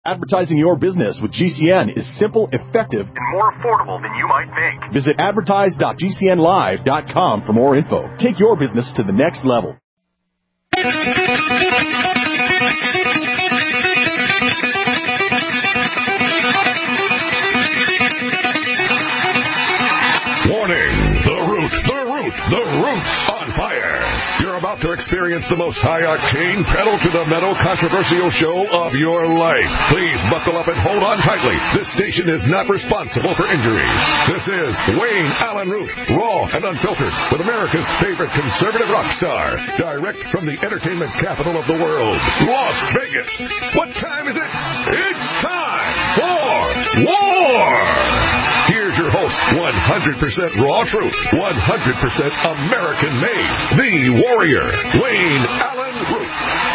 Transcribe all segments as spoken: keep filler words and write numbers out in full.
Advertising your business with G C N is simple, effective, and more affordable than you might think. Visit advertise dot g c n live dot com for more info. Take your business to the next level. Warning! The Root, the Root, the Root's on fire. You're about to experience the most high-octane, pedal-to-the-metal controversial show of your life. Please buckle up and hold on tightly. This station is not responsible for injuries. This is Wayne Allen Root, raw and unfiltered, with America's favorite conservative rock star, direct from the entertainment capital of the world, Las Vegas. What time is it? It's time for war! Here's your host, one hundred percent raw truth, one hundred percent American-made, the warrior, Wayne Allen Root.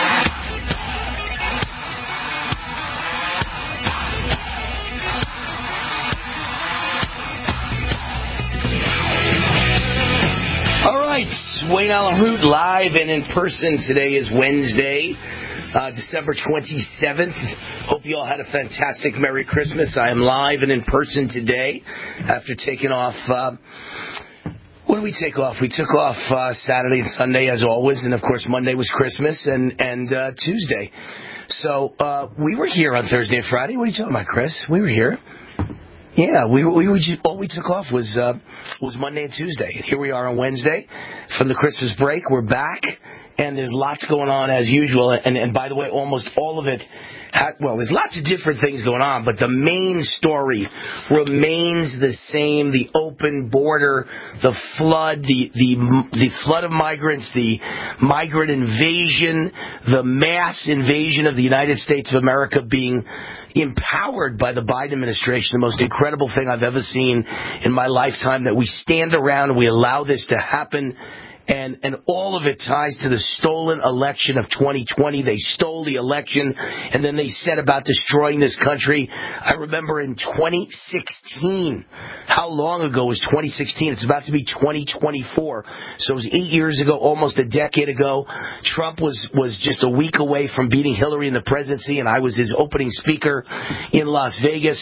All right, Wayne Allen Root live and in person. Today is Wednesday, uh, December twenty-seventh. Hope you all had a fantastic Merry Christmas. I am live and in person today after taking off. Uh, what did we take off? We took off uh, Saturday and Sunday as always, and of course Monday was Christmas and and uh, Tuesday. So uh, we were here on Thursday and Friday. What are you talking about, Chris? We were here. Yeah, we we were just, all we took off was uh, was Monday and Tuesday. And here we are on Wednesday from the Christmas break. We're back, and there's lots going on as usual. And and by the way, almost all of it. Ha- well, there's lots of different things going on, but the main story remains the same: the open border, the flood, the the the flood of migrants, the migrant invasion, the mass invasion of the United States of America being empowered by the Biden administration, the most incredible thing I've ever seen in my lifetime, that we stand around and we allow this to happen. And and all of it ties to the stolen election of twenty twenty. They stole the election, and then they set about destroying this country. I remember in twenty sixteen, how long ago was twenty sixteen? It's about to be twenty twenty-four. So it was eight years ago, almost a decade ago. Trump was, was just a week away from beating Hillary in the presidency, and I was his opening speaker in Las Vegas.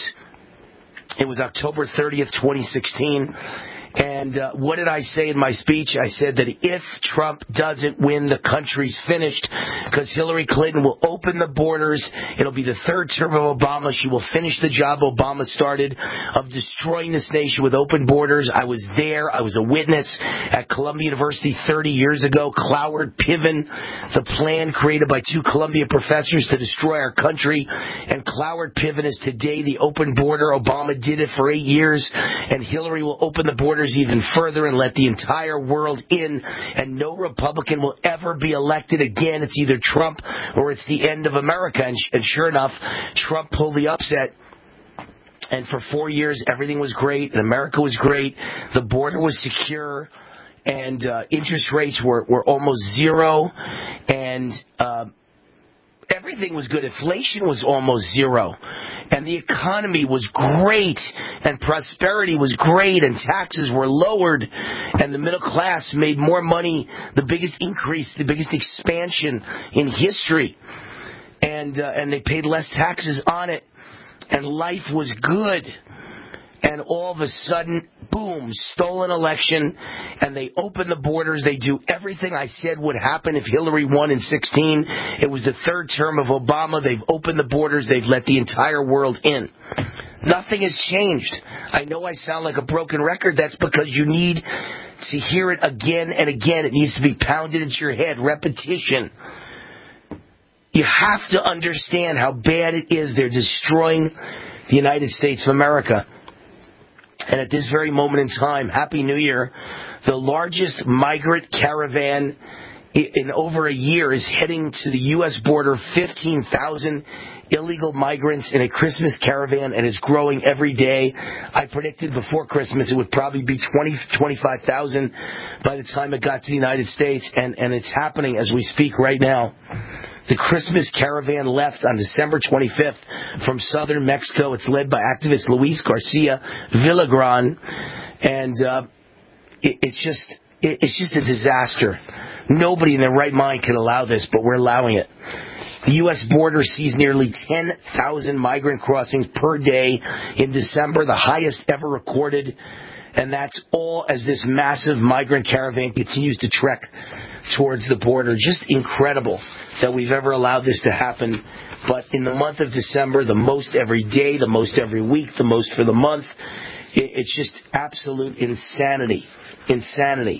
It was October thirtieth, twenty sixteen. And uh, what did I say in my speech? I said that if Trump doesn't win, the country's finished, because Hillary Clinton will open the borders. It'll be the third term of Obama. She will finish the job Obama started of destroying this nation with open borders. I was there. I was a witness at Columbia University thirty years ago. Cloward Piven, the plan created by two Columbia professors to destroy our country. And Cloward Piven is today the open border. Obama did it for eight years, and Hillary will open the borders even further and let the entire world in, and no Republican will ever be elected again. It's either Trump or it's the end of America. And, sh- and sure enough, Trump pulled the upset. And for four years, everything was great, and America was great. The border was secure, and uh, interest rates were, were almost zero, and uh, everything was good. Inflation was almost zero. And the economy was great, and prosperity was great, and taxes were lowered, and the middle class made more money, the biggest increase, the biggest expansion in history. And uh, and they paid less taxes on it, and life was good. And all of a sudden, boom, stolen election, and they open the borders. They do everything I said would happen if Hillary won in sixteen. It was the third term of Obama. They've opened the borders. They've let the entire world in. Nothing has changed. I know I sound like a broken record. That's because you need to hear it again and again. It needs to be pounded into your head. Repetition. You have to understand how bad it is. They're destroying the United States of America. And at this very moment in time, Happy New Year, the largest migrant caravan in over a year is heading to the U S border, fifteen thousand illegal migrants in a Christmas caravan, and it's growing every day. I predicted before Christmas it would probably be twenty, twenty-five thousand by the time it got to the United States, and, and it's happening as we speak right now. The Christmas caravan left on December twenty-fifth from southern Mexico. It's led by activist Luis Garcia Villagran, and uh, it, it's just it, it's just a disaster. Nobody in their right mind can allow this, but we're allowing it. The U S border sees nearly ten thousand migrant crossings per day in December, the highest ever recorded. And that's all as this massive migrant caravan continues to trek towards the border. Just incredible that we've ever allowed this to happen. But in the month of December, the most every day, the most every week, the most for the month, it's just absolute insanity. Insanity.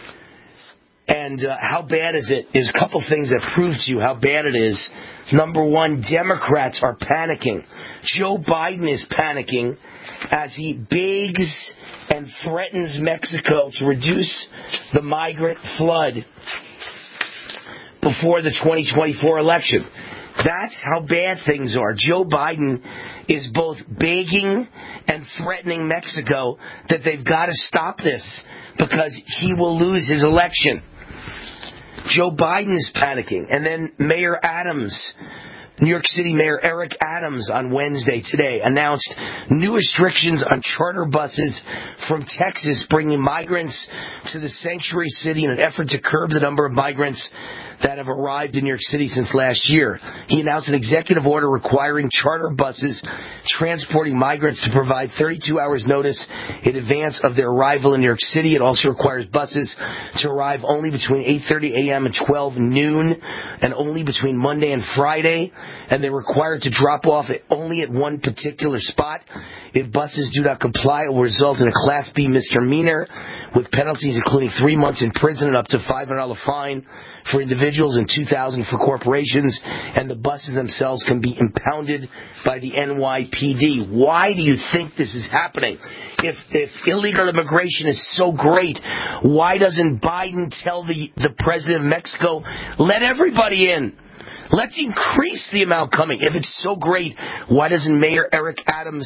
And uh, how bad is it? There's a couple things that prove to you how bad it is. Number one, Democrats are panicking. Joe Biden is panicking as he begs and threatens Mexico to reduce the migrant flood before the twenty twenty-four election. That's how bad things are. Joe Biden is both begging and threatening Mexico that they've got to stop this because he will lose his election. Joe Biden is panicking. And then Mayor Adams, New York City Mayor Eric Adams on Wednesday today announced new restrictions on charter buses from Texas bringing migrants to the sanctuary city in an effort to curb the number of migrants that have arrived in New York City since last year. He announced an executive order requiring charter buses transporting migrants to provide thirty-two hours notice in advance of their arrival in New York City. It also requires buses to arrive only between eight thirty a.m. and twelve noon and only between Monday and Friday. And they're required to drop off at only at one particular spot. If buses do not comply, it will result in a Class B misdemeanor with penalties including three months in prison and up to five hundred dollars fine for individuals and two thousand dollars for corporations. And the buses themselves can be impounded by the N Y P D. Why do you think this is happening? If if illegal immigration is so great, why doesn't Biden tell the, the president of Mexico, let everybody in? Let's increase the amount coming. If it's so great, why doesn't Mayor Eric Adams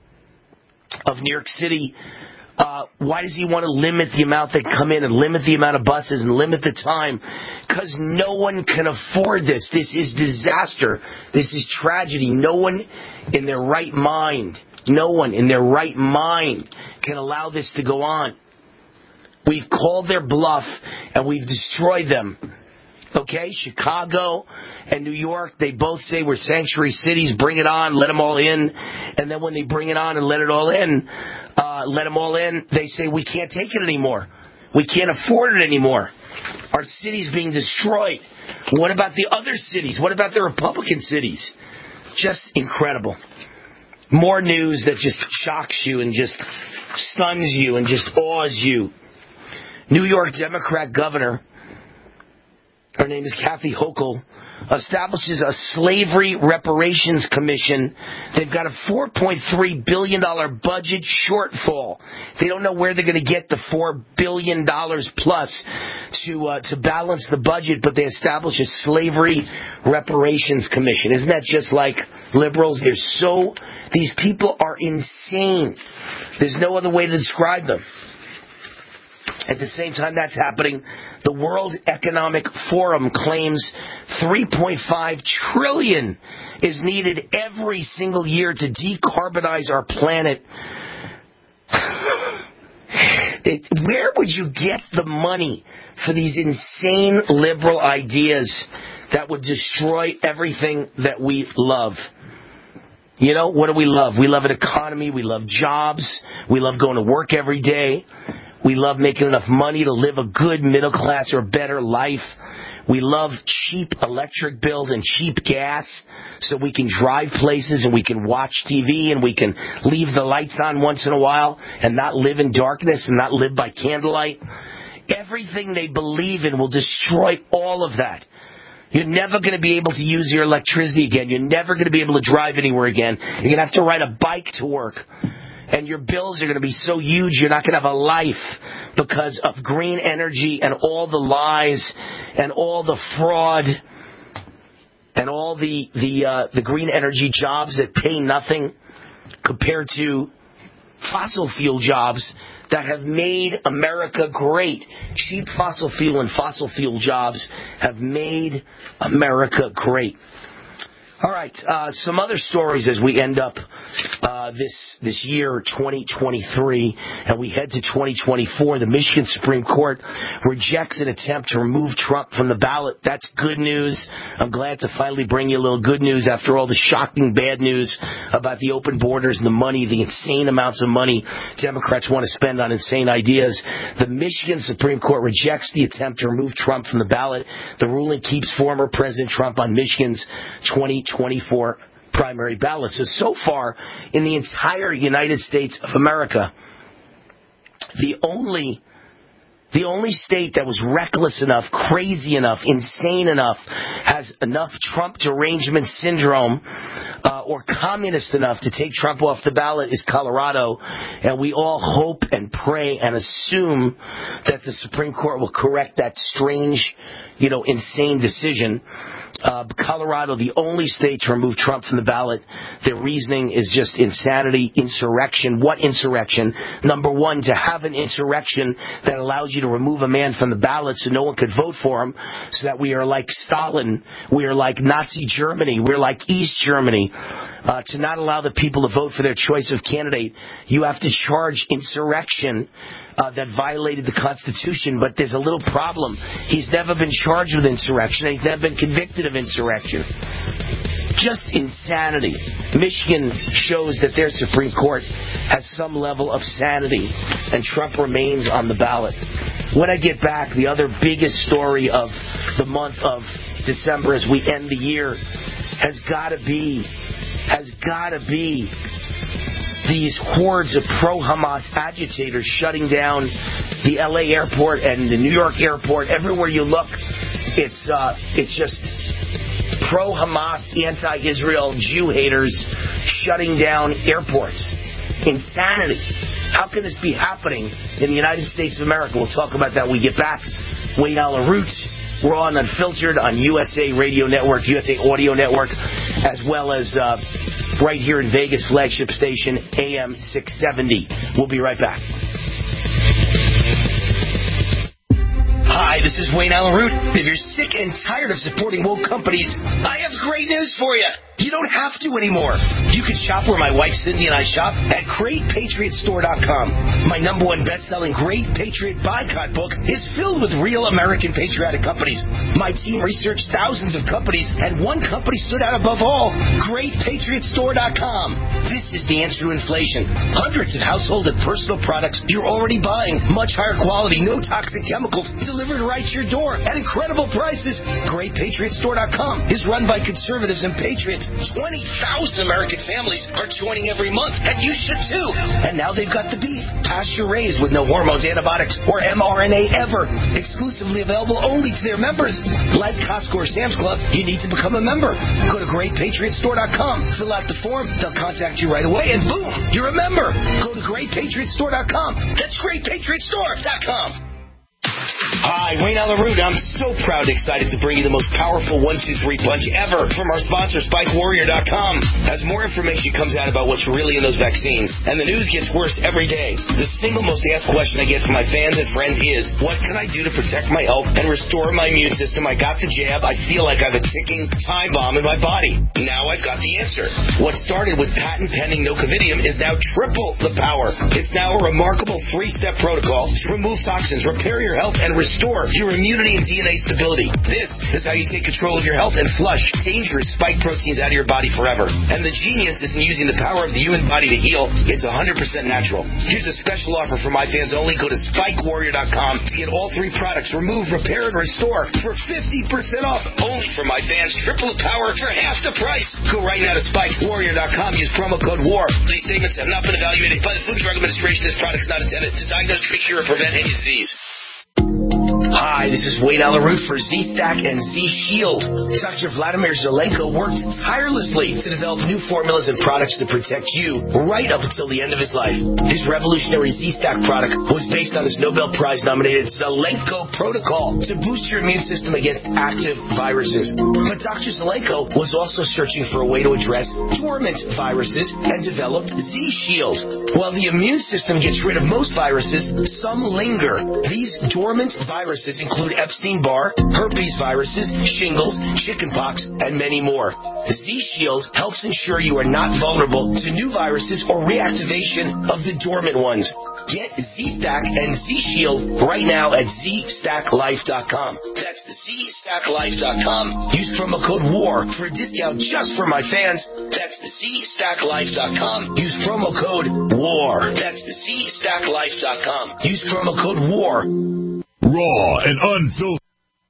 of New York City, uh, why does he want to limit the amount that come in and limit the amount of buses and limit the time? Because no one can afford this. This is disaster. This is tragedy. No one in their right mind, no one in their right mind can allow this to go on. We've called their bluff and we've destroyed them. Okay, Chicago and New York, they both say we're sanctuary cities, bring it on, let them all in. And then when they bring it on and let it all in, uh, let them all in, they say we can't take it anymore. We can't afford it anymore. Our city's being destroyed. What about the other cities? What about the Republican cities? Just incredible. More news that just shocks you and just stuns you and just awes you. New York Democrat governor, her name is Kathy Hochul, establishes a slavery reparations commission. They've got a four point three billion dollars budget shortfall. They don't know where they're going to get the four billion dollars plus to uh, to balance the budget, but they establish a slavery reparations commission. Isn't that just like liberals? They're so, these people are insane. There's no other way to describe them. At the same time that's happening, the World Economic Forum claims three point five trillion dollars is needed every single year to decarbonize our planet. It, where would you get the money for these insane liberal ideas that would destroy everything that we love? You know, what do we love? We love an economy. We love jobs. We love going to work every day. We love making enough money to live a good middle class or better life. We love cheap electric bills and cheap gas so we can drive places and we can watch T V and we can leave the lights on once in a while and not live in darkness and not live by candlelight. Everything they believe in will destroy all of that. You're never going to be able to use your electricity again. You're never going to be able to drive anywhere again. You're going to have to ride a bike to work. And your bills are going to be so huge you're not going to have a life because of green energy and all the lies and all the fraud and all the the uh, the green energy jobs that pay nothing compared to fossil fuel jobs that have made America great. Cheap fossil fuel and fossil fuel jobs have made America great. All right, uh, some other stories as we end up uh, this this year, twenty twenty-three, and we head to twenty twenty-four. The Michigan Supreme Court rejects an attempt to remove Trump from the ballot. That's good news. I'm glad to finally bring you a little good news after all the shocking bad news about the open borders and the money, the insane amounts of money Democrats want to spend on insane ideas. The Michigan Supreme Court rejects the attempt to remove Trump from the ballot. The ruling keeps former President Trump on Michigan's twenty twenty-four primary ballot. So, so far, in the entire United States of America, the only the only state that was reckless enough, crazy enough, insane enough, has enough Trump derangement syndrome uh, or communist enough to take Trump off the ballot is Colorado. And we all hope and pray and assume that the Supreme Court will correct that strange, you know, insane decision. Uh, Colorado, the only state to remove Trump from the ballot, their reasoning is just insanity, insurrection. What insurrection? Number one, to have an insurrection that allows you to remove a man from the ballot so no one could vote for him, so that we are like Stalin, we are like Nazi Germany, we're like East Germany. Uh, to not allow the people to vote for their choice of candidate, you have to charge insurrection Uh, that violated the Constitution, but there's a little problem. He's never been charged with insurrection, and he's never been convicted of insurrection. Just insanity. Michigan shows that their Supreme Court has some level of sanity, and Trump remains on the ballot. When I get back, the other biggest story of the month of December as we end the year has got to be, has got to be these hordes of pro-Hamas agitators shutting down the L A airport and the New York airport. Everywhere you look, it's uh, it's just pro-Hamas, anti-Israel, Jew haters shutting down airports. Insanity. How can this be happening in the United States of America? We'll talk about that when we get back. Wayne Allyn Root. We're on Unfiltered on U S A Radio Network, U S A Audio Network, as well as uh, right here in Vegas, flagship station, A M six seventy. We'll be right back. Hi, this is Wayne Allyn Root. If you're sick and tired of supporting woke companies, I have great news for you. You don't have to anymore. You can shop where my wife Cindy and I shop at Great Patriot Store dot com. My number one best-selling Great Patriot Boycott book is filled with real American patriotic companies. My team researched thousands of companies, and one company stood out above all, Great Patriot Store dot com. This is the answer to inflation. Hundreds of household and personal products you're already buying. Much higher quality, no toxic chemicals, delivered right to your door at incredible prices. Great Patriot Store dot com is run by conservatives and patriots. twenty thousand American families are joining every month, and you should too. And now they've got the beef, pasture-raised with no hormones, antibiotics, or M R N A ever. Exclusively available only to their members. Like Costco or Sam's Club, you need to become a member. Go to Great Patriot Store dot com, fill out the form, they'll contact you right away, and boom, you're a member. Go to Great Patriot Store dot com. That's Great Patriot Store dot com. Hi, Wayne Allyn Root. I'm so proud and excited to bring you the most powerful one two three punch ever from our sponsor, Spike Warrior dot com. As more information comes out about what's really in those vaccines, and the news gets worse every day, the single most asked question I get from my fans and friends is, what can I do to protect my health and restore my immune system? I got the jab. I feel like I have a ticking time bomb in my body. Now I've got the answer. What started with patent-pending nocovidium is now triple the power. It's now a remarkable three-step protocol to remove toxins, repair your health, and restore your immunity and D N A stability. This is how you take control of your health and flush dangerous spike proteins out of your body forever. And the genius isn't using the power of the human body to heal. It's one hundred percent natural. Here's a special offer for my fans only. Go to Spike Warrior dot com to get all three products, remove, repair, and restore for fifty percent off. Only for my fans. Triple the power for half the price. Go right now to Spike Warrior dot com. Use promo code WAR. These statements have not been evaluated by the Food and Drug Administration. This product is not intended to diagnose, treat, cure, or prevent any disease. Hi, this is Wayne Allyn Root for Z-Stack and Z-Shield. Doctor Vladimir Zelenko worked tirelessly to develop new formulas and products to protect you right up until the end of his life. His revolutionary Z-Stack product was based on his Nobel Prize-nominated Zelenko protocol to boost your immune system against active viruses. But Doctor Zelenko was also searching for a way to address dormant viruses and developed Z-Shield. While the immune system gets rid of most viruses, some linger. These dormant viruses include Epstein-Barr, herpes viruses, shingles, chickenpox, and many more. Z-Shield helps ensure you are not vulnerable to new viruses or reactivation of the dormant ones. Get Z-Stack and Z-Shield right now at Z stack life dot com. That's the Z stack life dot com. Use promo code WAR for a discount just for my fans. That's the Z stack life dot com. Use promo code WAR. That's the Z stack life dot com. Use promo code WAR. Raw and unfiltered.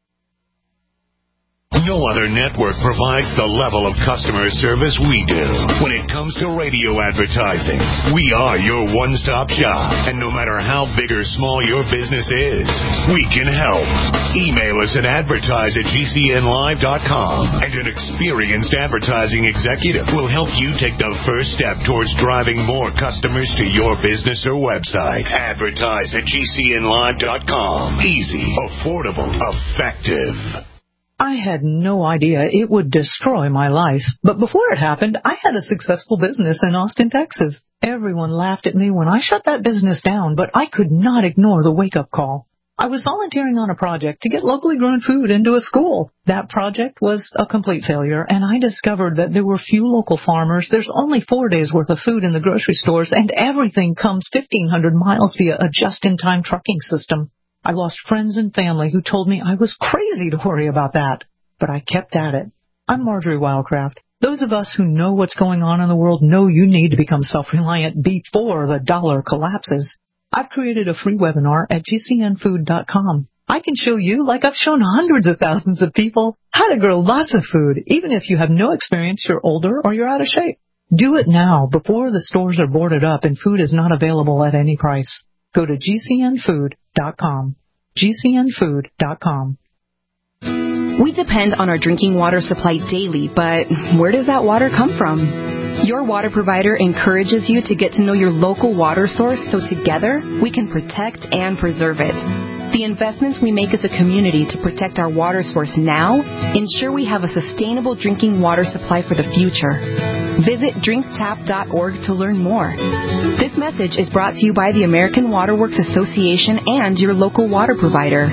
No other network provides the level of customer service we do. When it comes to radio advertising, we are your one-stop shop. And no matter how big or small your business is, we can help. Email us at advertise at G C N live dot com, and an experienced advertising executive will help you take the first step towards driving more customers to your business or website. Advertise at G C N live dot com. Easy, affordable, effective. I had no idea it would destroy my life, but before it happened, I had a successful business in Austin, Texas. Everyone laughed at me when I shut that business down, but I could not ignore the wake-up call. I was volunteering on a project to get locally grown food into a school. That project was a complete failure, and I discovered that there were few local farmers, there's only four days' worth of food in the grocery stores, and everything comes fifteen hundred miles via a just-in-time trucking system. I lost friends and family who told me I was crazy to worry about that, but I kept at it. I'm Marjorie Wildcraft. Those of us who know what's going on in the world know you need to become self-reliant before the dollar collapses. I've created a free webinar at G C N food dot com. I can show you, like I've shown hundreds of thousands of people, how to grow lots of food, even if you have no experience, you're older, or you're out of shape. Do it now before the stores are boarded up and food is not available at any price. Go to G C N food dot com. G C N food dot com. We depend on our drinking water supply daily, but where does that water come from? Your water provider encourages you to get to know your local water source so together we can protect and preserve it. The investments we make as a community to protect our water source now ensure we have a sustainable drinking water supply for the future. Visit drink tap dot org to learn more. This message is brought to you by the American Water Works Association and your local water provider.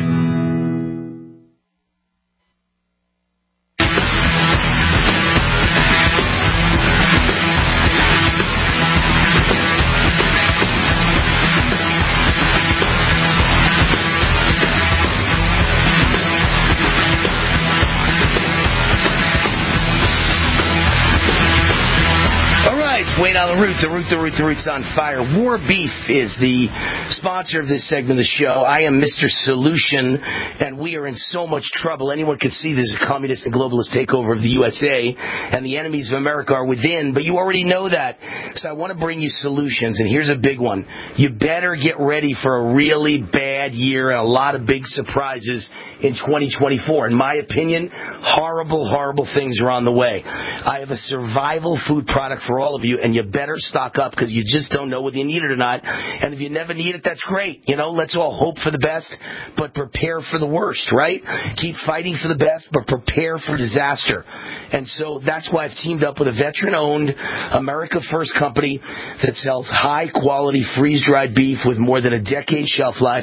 Wait on the Root, the Root, the Root, the Root's on fire. War Beef is the sponsor of this segment of the show. I am Mister Solution, and we are in so much trouble. Anyone can see this is a communist and globalist takeover of the U S A, and the enemies of America are within, but you already know that. So I want to bring you solutions, and here's a big one. You better get ready for a really bad year and a lot of big surprises in twenty twenty-four. In my opinion, horrible, horrible things are on the way. I have a survival food product for all of you, and you better stock up because you just don't know whether you need it or not. And if you never need it, that's great. You know, let's all hope for the best, but prepare for the worst, right? Keep fighting for the best, but prepare for disaster. And so that's why I've teamed up with a veteran-owned, America First company that sells high-quality freeze-dried beef with more than a decade shelf life.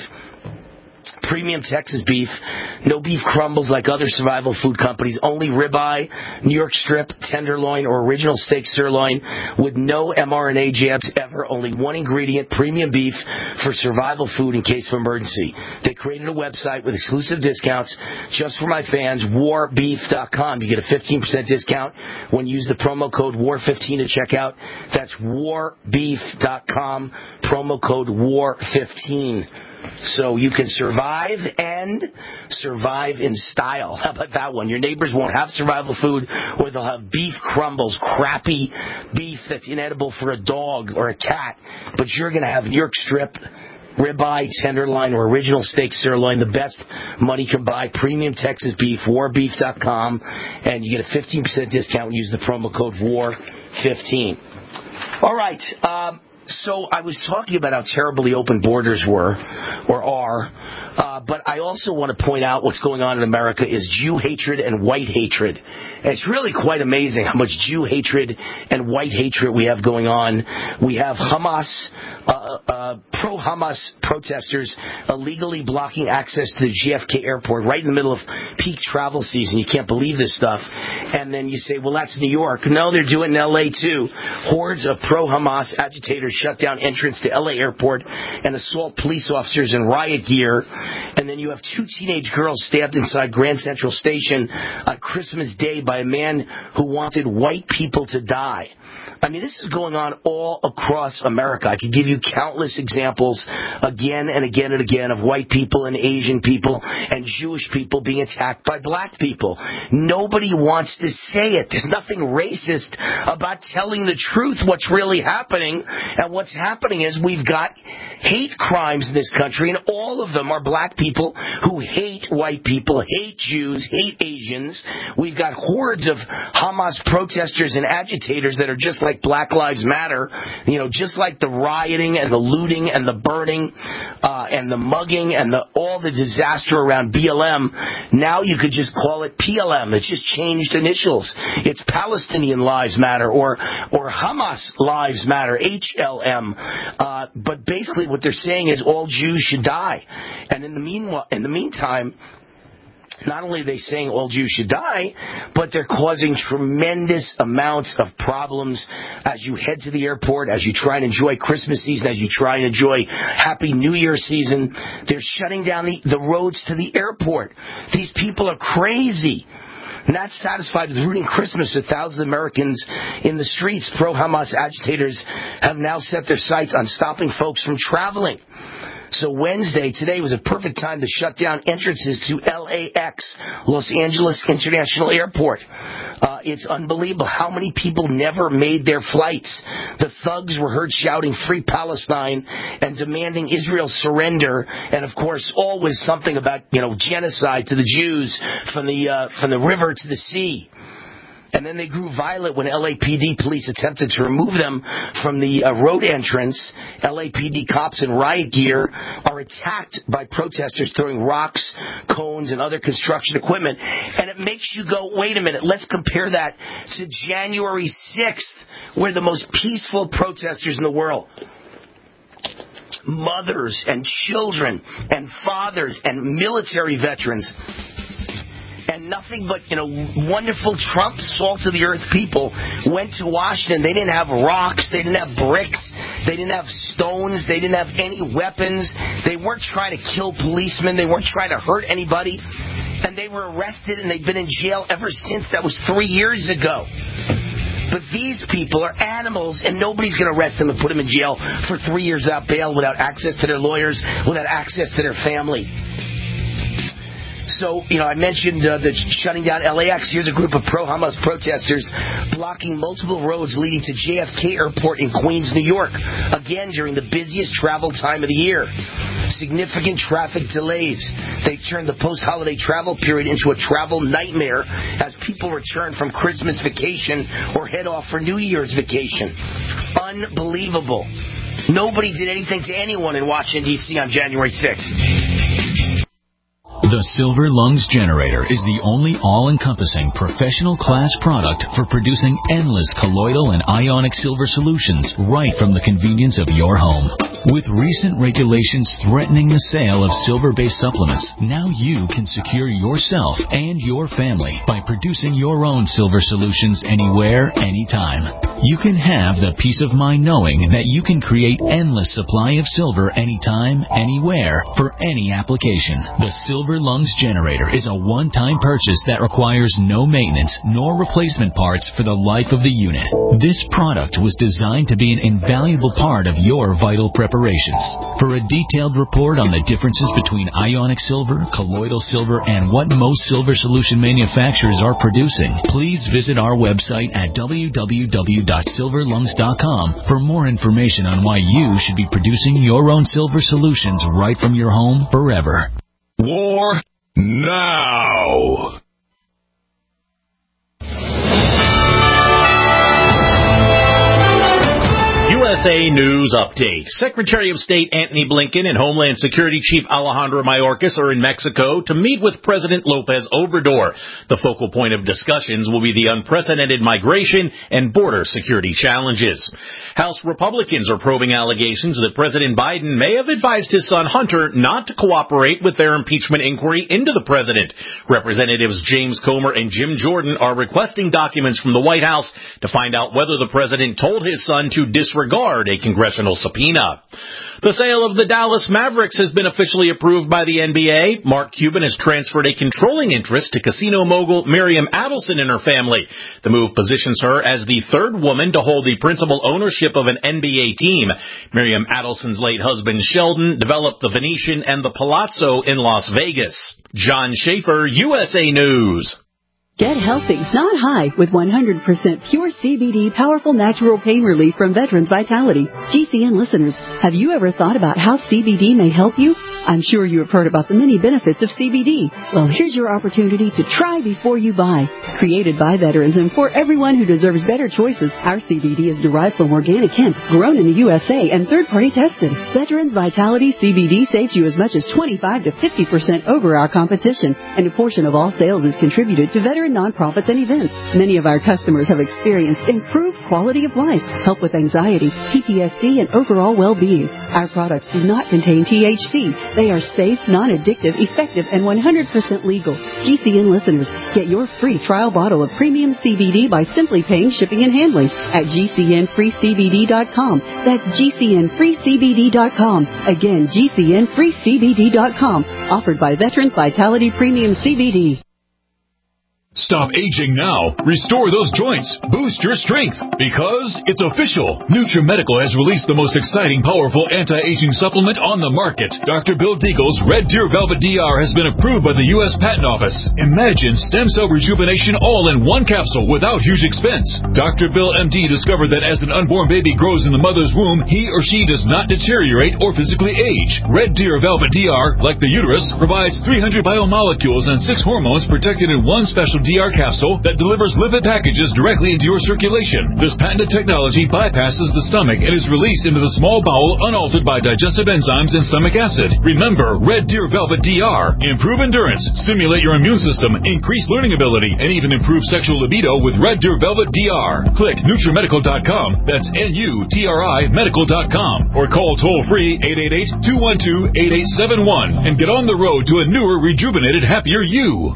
Premium Texas beef, no beef crumbles like other survival food companies, only ribeye, New York strip, tenderloin, or original steak sirloin with no mRNA jabs ever, only one ingredient, premium beef for survival food in case of emergency. They created a website with exclusive discounts just for my fans, war beef dot com. You get a fifteen percent discount when you use the promo code war fifteen to check out. That's war beef dot com, promo code war fifteen. So you can survive and survive in style. How about that one? Your neighbors won't have survival food, or they'll have beef crumbles, crappy beef that's inedible for a dog or a cat. But you're going to have New York strip, ribeye, tenderloin, or original steak sirloin, the best money can buy. Premium Texas beef, war beef dot com. And you get a fifteen percent discount when you use the promo code war fifteen. All right. Um, So I was talking about how terribly open borders were, or are, uh, but I also want to point out what's going on in America is Jew hatred and white hatred. And it's really quite amazing how much Jew hatred and white hatred we have going on. We have Hamas, uh, uh, pro-Hamas protesters illegally blocking access to the J F K airport right in the middle of peak travel season. You can't believe this stuff. And then you say, well, that's New York. No, they're doing it in L A too. Hordes of pro-Hamas agitators shut down entrance to L A airport and assault police officers in riot gear. And then you have two teenage girls stabbed inside Grand Central Station on Christmas Day by a man who wanted white people to die. I mean, this is going on all across America. I could give you countless examples again and again and again of white people and Asian people and Jewish people being attacked by black people. Nobody wants to say it. There's nothing racist about telling the truth, what's really happening. And what's happening is we've got hate crimes in this country, and all of them are black people who hate white people, hate Jews, hate Asians. We've got hordes of Hamas protesters and agitators that are just like Black Lives Matter, you know, just like the rioting and the looting and the burning uh, and the mugging and the, all the disaster around B L M. Now you could just call it P L M. It's just changed initials. It's Palestinian Lives Matter or or Hamas Lives Matter, H L M. Uh, but basically what they're saying is all Jews should die. And in the meanwhile, in the meantime, not only are they saying all Jews should die, but they're causing tremendous amounts of problems as you head to the airport, as you try and enjoy Christmas season, as you try and enjoy Happy New Year season. They're shutting down the, the roads to the airport. These people are crazy. Not satisfied with ruining Christmas with thousands of Americans in the streets, pro-Hamas agitators have now set their sights on stopping folks from traveling. So Wednesday, today, was a perfect time to shut down entrances to L A X, Los Angeles International Airport. Uh, it's unbelievable how many people never made their flights. The thugs were heard shouting "Free Palestine" and demanding Israel surrender, and of course, always something about, you know, genocide to the Jews from the uh, from the river to the sea. And then they grew violent when L A P D police attempted to remove them from the uh, road entrance. L A P D cops in riot gear are attacked by protesters throwing rocks, cones, and other construction equipment. And it makes you go, wait a minute, let's compare that to January sixth, where the most peaceful protesters in the world, mothers and children and fathers and military veterans, and nothing but, you know, wonderful Trump salt-of-the-earth people went to Washington. They didn't have rocks. They didn't have bricks. They didn't have stones. They didn't have any weapons. They weren't trying to kill policemen. They weren't trying to hurt anybody. And they were arrested, and they've been in jail ever since. That was three years ago. But these people are animals, and nobody's going to arrest them and put them in jail for three years without bail, without access to their lawyers, without access to their family. So, you know, I mentioned uh, the shutting down L A X. Here's a group of pro-Hamas protesters blocking multiple roads leading to J F K Airport in Queens, New York, again during the busiest travel time of the year. Significant traffic delays. They've turned the post-holiday travel period into a travel nightmare as people return from Christmas vacation or head off for New Year's vacation. Unbelievable. Nobody did anything to anyone in Washington, D C on January sixth. The Silver Lungs Generator is the only all-encompassing professional class product for producing endless colloidal and ionic silver solutions right from the convenience of your home. With recent regulations threatening the sale of silver-based supplements, now you can secure yourself and your family by producing your own silver solutions anywhere, anytime. You can have the peace of mind knowing that you can create endless supply of silver anytime, anywhere, for any application. The Silver Lungs Generator is a one-time purchase that requires no maintenance nor replacement parts for the life of the unit. This product was designed to be an invaluable part of your vital preparations. For a detailed report on the differences between ionic silver, colloidal silver, and what most silver solution manufacturers are producing, please visit our website at w w w dot silver lungs dot com for more information on why you should be producing your own silver solutions right from your home forever. War now. U S S A News Update. Secretary of State Antony Blinken and Homeland Security Chief Alejandro Mayorkas are in Mexico to meet with President López Obrador. The focal point of discussions will be the unprecedented migration and border security challenges. House Republicans are probing allegations that President Biden may have advised his son Hunter not to cooperate with their impeachment inquiry into the president. Representatives James Comer and Jim Jordan are requesting documents from the White House to find out whether the president told his son to disregard a congressional subpoena. The sale of the Dallas Mavericks has been officially approved by the N B A. Mark Cuban has transferred a controlling interest to casino mogul Miriam Adelson and her family. The move positions her as the third woman to hold the principal ownership of an N B A team. Miriam Adelson's late husband Sheldon developed the Venetian and the Palazzo in Las Vegas. John Schaefer, U S A News. Get healthy, not high, with one hundred percent pure C B D powerful natural pain relief from Veterans Vitality. G C N listeners, have you ever thought about how C B D may help you? I'm sure you have heard about the many benefits of C B D. Well, here's your opportunity to try before you buy. Created by veterans and for everyone who deserves better choices, our C B D is derived from organic hemp, grown in the U S A, and third-party tested. Veterans Vitality C B D saves you as much as twenty-five to fifty percent over our competition, and a portion of all sales is contributed to veteran nonprofits and events. Many of our customers have experienced improved quality of life, help with anxiety, P T S D, and overall well-being. Our products do not contain T H C. They are safe, non-addictive, effective, and one hundred percent legal. G C N listeners, get your free trial bottle of premium C B D by simply paying shipping and handling at G C N free C B D dot com. That's G C N free C B D dot com. Again, G C N free C B D dot com. Offered by Veterans Vitality Premium C B D. Stop aging now. Restore those joints. Boost your strength. Because it's official. NutriMedical has released the most exciting, powerful anti-aging supplement on the market. Doctor Bill Deagle's Red Deer Velvet D R has been approved by the U S Patent Office. Imagine stem cell rejuvenation all in one capsule without huge expense. Doctor Bill M D discovered that as an unborn baby grows in the mother's womb, he or she does not deteriorate or physically age. Red Deer Velvet D R, like the uterus, provides three hundred biomolecules and six hormones protected in one special D R capsule that delivers lipid packages directly into your circulation. This patented technology bypasses the stomach and is released into the small bowel unaltered by digestive enzymes and stomach acid. Remember, Red Deer Velvet D R. Improve endurance, stimulate your immune system, increase learning ability, and even improve sexual libido with Red Deer Velvet D R. Click NutriMedical dot com. That's N U T R I medical dot com. Or call toll-free eight eight eight, two one two, eight eight seven one and get on the road to a newer, rejuvenated, happier you.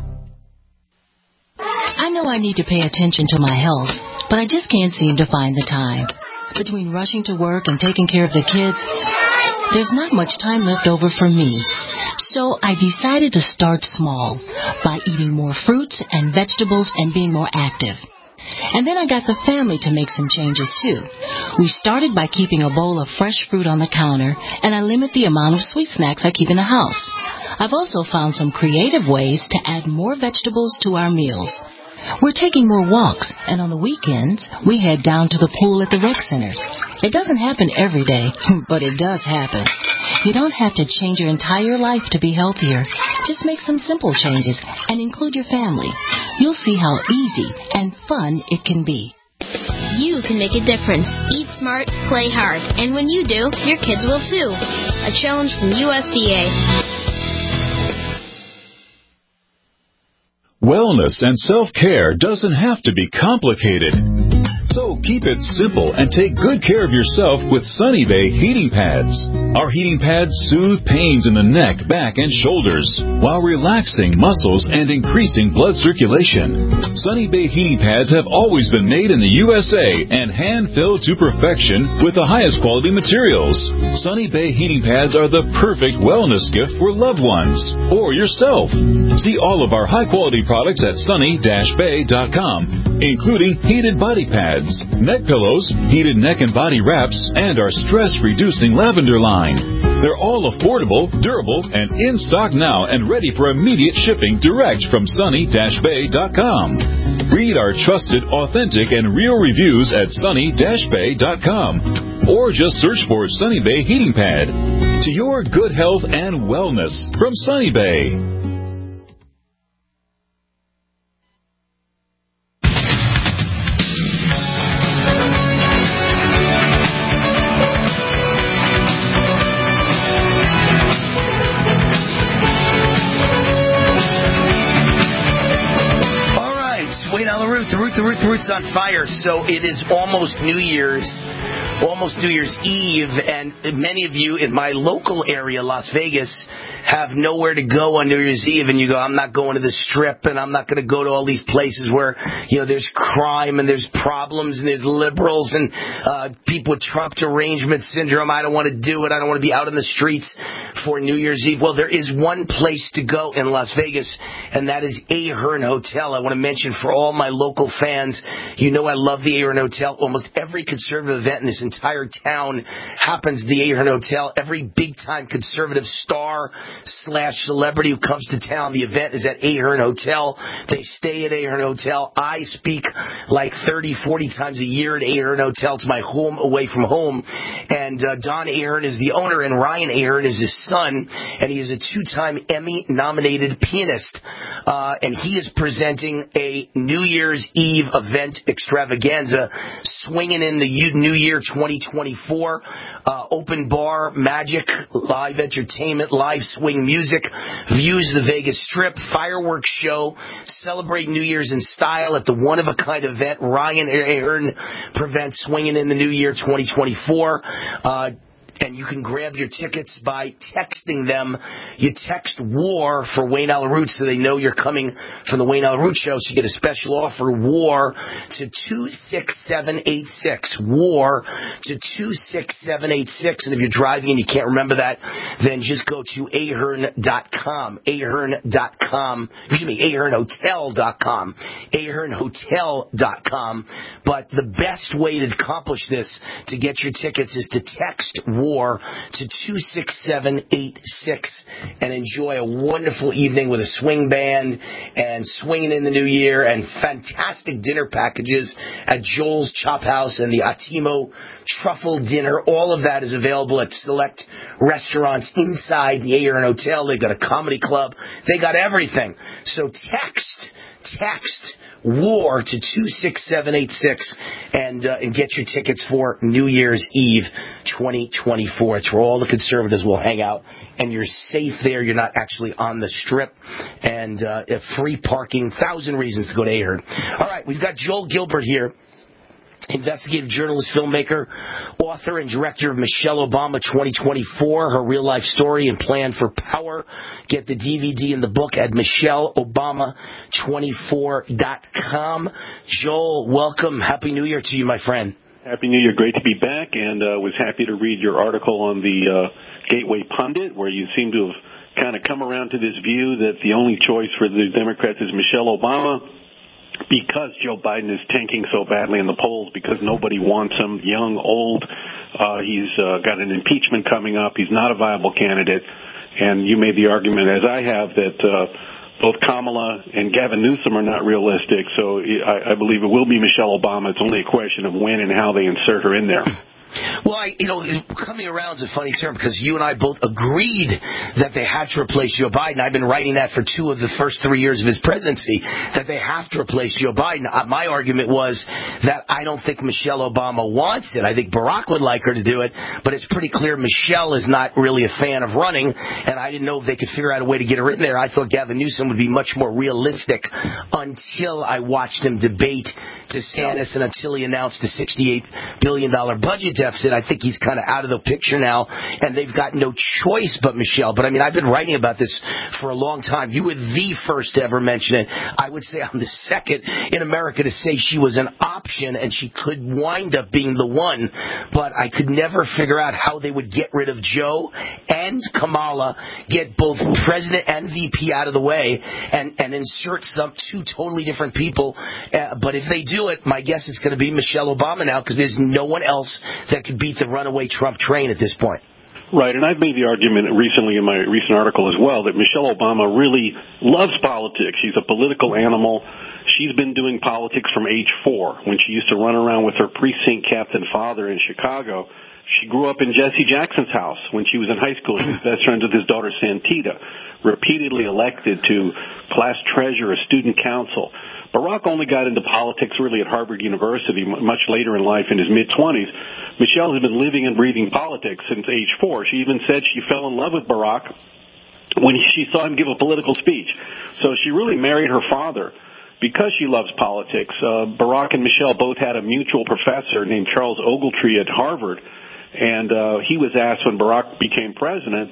I know I need to pay attention to my health, but I just can't seem to find the time. Between rushing to work and taking care of the kids, there's not much time left over for me. So I decided to start small by eating more fruits and vegetables and being more active. And then I got the family to make some changes too. We started by keeping a bowl of fresh fruit on the counter, and I limit the amount of sweet snacks I keep in the house. I've also found some creative ways to add more vegetables to our meals. We're taking more walks, and on the weekends, we head down to the pool at the rec center. It doesn't happen every day, but it does happen. You don't have to change your entire life to be healthier. Just make some simple changes and include your family. You'll see how easy and fun it can be. You can make a difference. Eat smart, play hard. And when you do, your kids will too. A challenge from U S D A. Wellness and self-care doesn't have to be complicated. So keep it simple and take good care of yourself with Sunny Bay heating pads. Our heating pads soothe pains in the neck, back, and shoulders while relaxing muscles and increasing blood circulation. Sunny Bay heating pads have always been made in the U S A and hand-filled to perfection with the highest quality materials. Sunny Bay heating pads are the perfect wellness gift for loved ones or yourself. See all of our high-quality products at sunny dash bay dot com, including heated body pads, neck pillows, heated neck and body wraps, and our stress-reducing lavender line. They're all affordable, durable, and in stock now and ready for immediate shipping direct from sunny dash bay dot com. Read our trusted, authentic, and real reviews at sunny dash bay dot com. Or just search for Sunny Bay Heating Pad. To your good health and wellness from Sunny Bay. Roots on Fire. So it is almost New Year's, almost New Year's Eve, and many of you in my local area, Las Vegas, have nowhere to go on New Year's Eve, and you go, I'm not going to the Strip, and I'm not going to go to all these places where, you know, there's crime and there's problems and there's liberals and uh, people with Trump derangement syndrome. I don't want to do it. I don't want to be out on the streets for New Year's Eve. Well, there is one place to go in Las Vegas, and that is Ahern Hotel. I want to mention for all my local fans, you know I love the Ahern Hotel. Almost every conservative event in this entire town happens at the Ahern Hotel. Every big-time conservative star slash celebrity who comes to town, the event is at Ahern Hotel. They stay at Ahern Hotel. I speak like thirty, forty times a year at Ahern Hotel. It's my home away from home. And uh, Don Ahern is the owner, and Ryan Ahern is his son, and he is a two-time Emmy-nominated pianist. Uh, and he is presenting a New Year's Eve event extravaganza, swinging in the New Year twenty twenty-four. Uh, open bar, magic, live entertainment, live swing music, views of the Vegas Strip, fireworks show, celebrate New Year's in style at the one-of-a-kind event Ryan Ahern prevents swinging in the New Year twenty twenty-four. Uh, And you can grab your tickets by texting them. You text WAR for Wayne Allyn Root so they know you're coming from the Wayne Allyn Root Show. So you get a special offer, WAR, to two six seven eight six. WAR to two six seven eight six. And if you're driving and you can't remember that, then just go to ahern dot com. ahern dot com. Excuse me, ahern hotel dot com. ahern hotel dot com. But the best way to accomplish this, to get your tickets, is to text WAR to two six seven eight six and enjoy a wonderful evening with a swing band and swinging in the new year and fantastic dinner packages at Joel's Chop House and the Atimo Truffle Dinner. All of that is available at select restaurants inside the Ahern Hotel. They've got a comedy club. They got everything. So text, text WAR to two six seven eight six and uh, and get your tickets for New Year's Eve twenty twenty-four. It's where all the conservatives will hang out, and you're safe there. You're not actually on the Strip, and uh, free parking, thousand reasons to go to Ahern. All right, we've got Joel Gilbert here, investigative journalist, filmmaker, author, and director of Michelle Obama twenty twenty-four, her real-life story and plan for power. Get the D V D and the book at michelle obama twenty-four dot com. Joel, welcome. Happy New Year to you, my friend. Happy New Year. Great to be back, and uh, was happy to read your article on the uh, Gateway Pundit, where you seem to have kind of come around to this view that the only choice for the Democrats is Michelle Obama, because Joe Biden is tanking so badly in the polls, because nobody wants him, young, old. Uh, he's uh, got an impeachment coming up. He's not a viable candidate. And you made the argument, as I have, that uh, both Kamala and Gavin Newsom are not realistic. So I, I believe it will be Michelle Obama. It's only a question of when and how they insert her in there. Well, I, you know, coming around is a funny term because you and I both agreed that they had to replace Joe Biden. I've been writing that for two of the first three years of his presidency, that they have to replace Joe Biden. My argument was that I don't think Michelle Obama wants it. I think Barack would like her to do it, but it's pretty clear Michelle is not really a fan of running, and I didn't know if they could figure out a way to get her in there. I thought Gavin Newsom would be much more realistic until I watched him debate DeSantis and until he announced the sixty-eight billion dollars budget deficit. I think he's kind of out of the picture now, and they've got no choice but Michelle. But, I mean, I've been writing about this for a long time. You were the first to ever mention it. I would say I'm the second in America to say she was an option, and she could wind up being the one. But I could never figure out how they would get rid of Joe and Kamala, get both president and V P out of the way, and, and insert some two totally different people. Uh, but if they do it, my guess is going to be Michelle Obama now, because there's no one else that could beat the runaway Trump train at this point. Right, and I've made the argument recently in my recent article as well that Michelle Obama really loves politics. She's a political animal. She's been doing politics from age four, when she used to run around with her precinct captain father in Chicago. She grew up in Jesse Jackson's house when she was in high school. She was best friends with his daughter Santita, repeatedly elected to class treasurer, student council. Barack only got into politics really at Harvard University much later in life, in his mid-twenties. Michelle has been living and breathing politics since age four. She even said she fell in love with Barack when she saw him give a political speech. So she really married her father. because she loves politics. Uh, Barack and Michelle both had a mutual professor named Charles Ogletree at Harvard, and uh, he was asked when Barack became president,